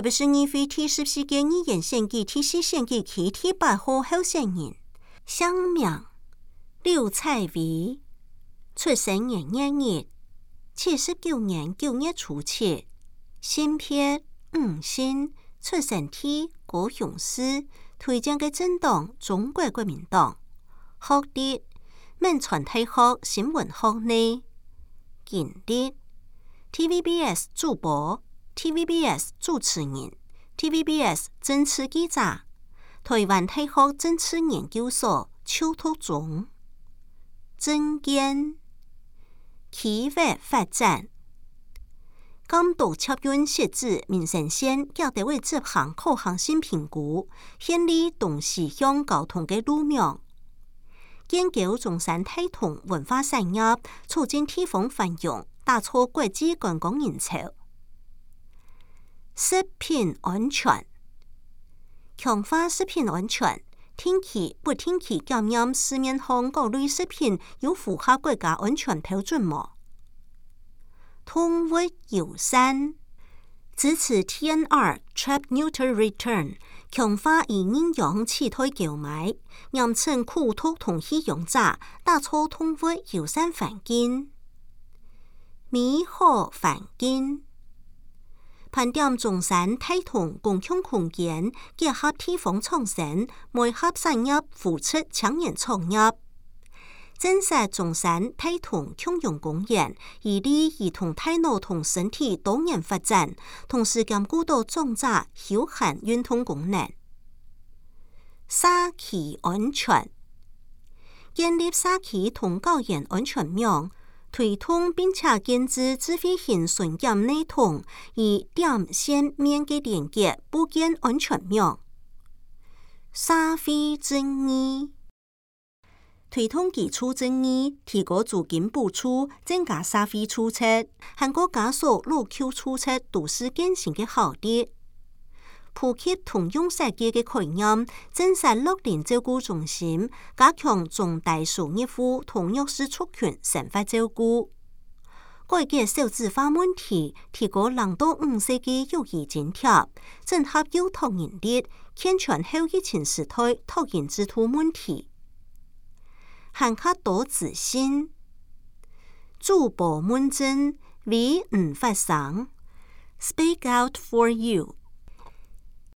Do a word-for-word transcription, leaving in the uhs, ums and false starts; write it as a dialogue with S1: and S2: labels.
S1: 特别是二非第十四届语言选举第四选举区第八号候选人，姓名刘彩薇，出生年一日，七十九年九月初七，性别五性，出生地高雄市，推荐嘅政党中國國民黨，學歷銘傳大學新聞學呢，經歷 T V B S 主播、T V B S 主持人、T V B S 政治記者、台灣大學政治研究所邱拓中，政見企劃發展。監督測驗設置民生線交地位執行可行性評估，建立東西向交通嘅路名，研究中山大同文化產業，促進地方繁榮，打造國際觀光人潮。食品安全，強化食品安全，定期不定期檢驗市面上各類食品有符合國家安全標準冇？動物友善，支持 T N R Trap Neuter Return， 強化以領養替代購買，嚴懲酷毒同棄養者，打造動物友善環境。美好環境，盤點中山大同共享空間，結合地方創生，媒合產業扶持青年創業。增設中山大同共融公園，以利兒童大腦同身體多元發展，同時兼顧到長者休閒運動功能。社區安全，建立社區同校園安全網，推動並且建置智慧型巡檢系統，以點線面嘅連結布建安全網。社會正義，推動基礎正義，提高租金補助，增加社會支出，韓國加速老舊支出都市更新嘅效率，普及通用設計嘅概念，增設樂齡照顧中心，加強中大收入戶同弱勢族群生活照顧，改革少子化問題，提高兩到五歲嘅育兒津貼，整合幼托人力，健全後疫情時代托嬰制度問題。韓客多自信，主播問政為唔發聲 ，Speak out for you。